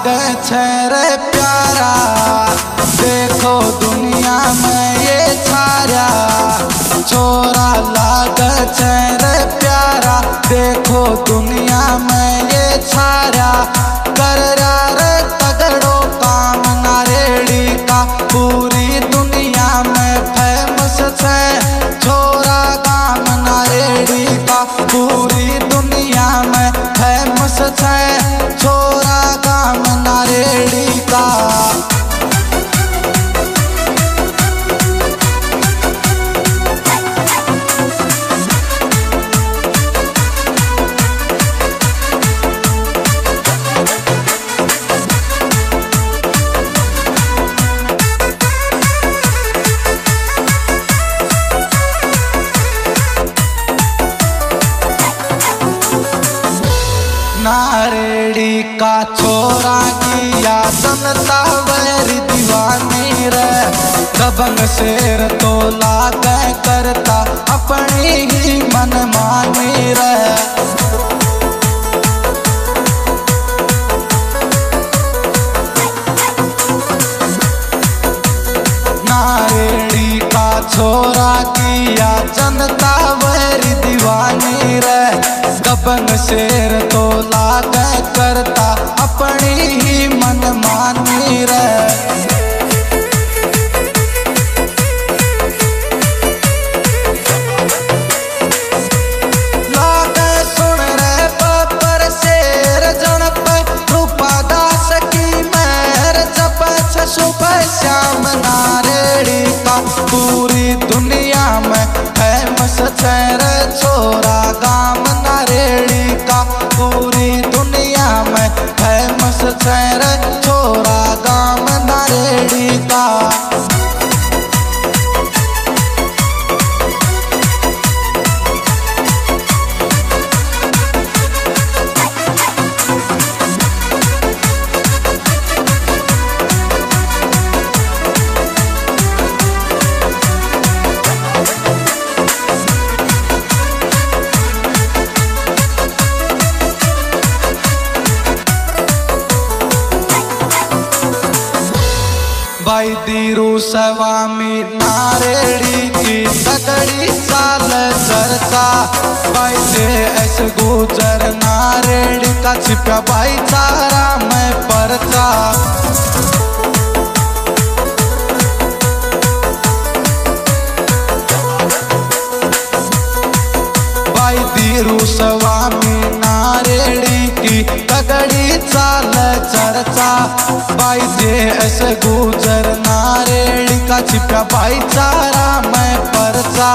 लागे छे रे प्यारा, देखो दुनिया में ये छाया। छोरा लागे छे रे प्यारा, देखो दुनिया में ये छाया। कर रे तगड़ो काम नारेड़ी का, पूरी दुनिया में फेमस छे छोरा काम नारेड़ी का। पूरी दुनिया में फेमस छे छोरा काम नारेड़ी का। नारेड़ी का छोरा किया जनता वेरी दीवानी रे। दबंग शेर तो लागे करता अपनी ही मनमानी रे। नारेड़ी का छोरा किया जनता वेरी दीवानी रे। दबंग शेर तो लागे करता अपनी ही मनमानी रे। लागे सुन रे बब्बर शेर जन पे रूपा दास की मेहर जब सुबह श्याम नारेड़ी का। पूरी दुनिया में फेमस छे रे छोरा गाम नारेड़ी का। पूरी दुनिया में फेमस छे रे छोरा गाम नारेड़ी का। भाई दीरू स्वामी नारेड़ी की तगड़ी चाल चर्चा। भाई एस गुजर नारेड़ी का छिपा भाईचारा में परचा। भाई दीरू स्वामी नारेड़ी की तगड़ी चाल चर्चा। भाई एस गुजर नारेड़ी का छिपा भाईचारा में परचा।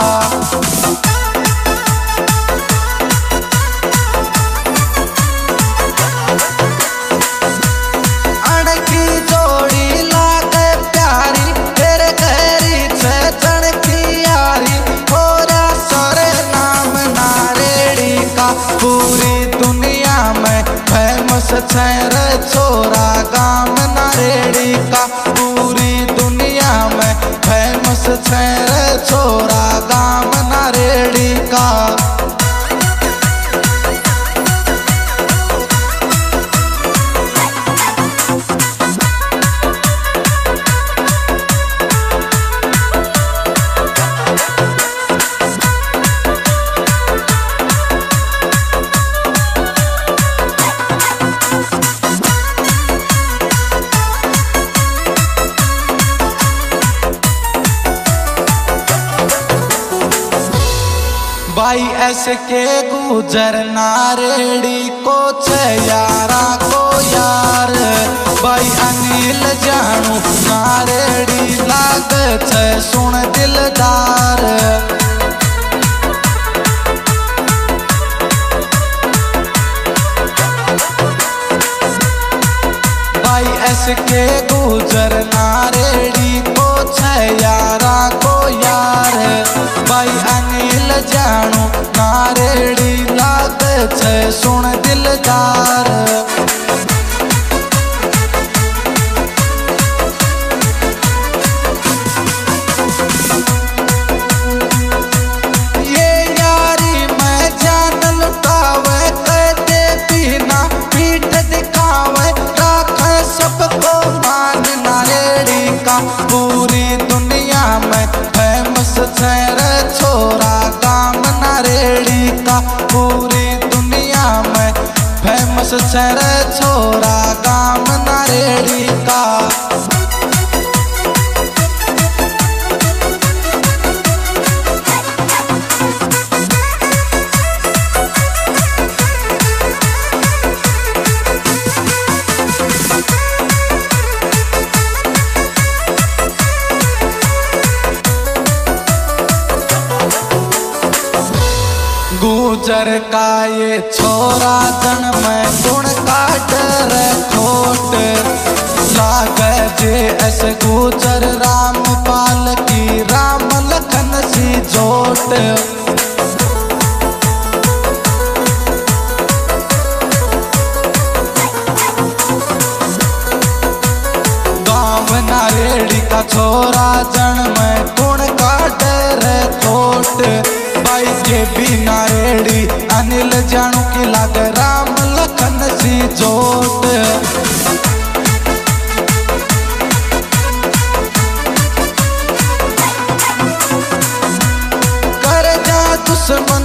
अड़की जोड़ी लागे प्यारी, तेरे गहरी छे जन की यारी। होरा सोरे नाम नारेड़ी का। पूरी दुनिया में फेमस छे रे छोरा गाम नारेड़ी का। पूरी दुनिया में फेमस छे रे छोरा गाम नारेड़ी का। भाई ऐसे के गुजर नारेड़ी को छे यारा को यार। भाई अनिल जानू नारेड़ी लागे छे सुन दिलदार। भाई ऐसे के गुजर नारेड़ी को छे यारा को यार। भाई अनिल जानू नारेड़ी लागे छे सुन दिलदार। ये यारी मैं जान लुटावे कहते बिना पीठ दिखावे। राख सर छोरा गाम नारेड़ी का। गुजर का ये छोरा जन में गुण का डर खोट लागे जे ऐसे गुजर रामपाल की राम लखन सी जोट। गाँव नारेड़ी का छोरा जन में गुण का डर खोट भाई के बिना रेड़ी अनिल जानू की लाग राम लखन सी जोट। कर जा दुश्मन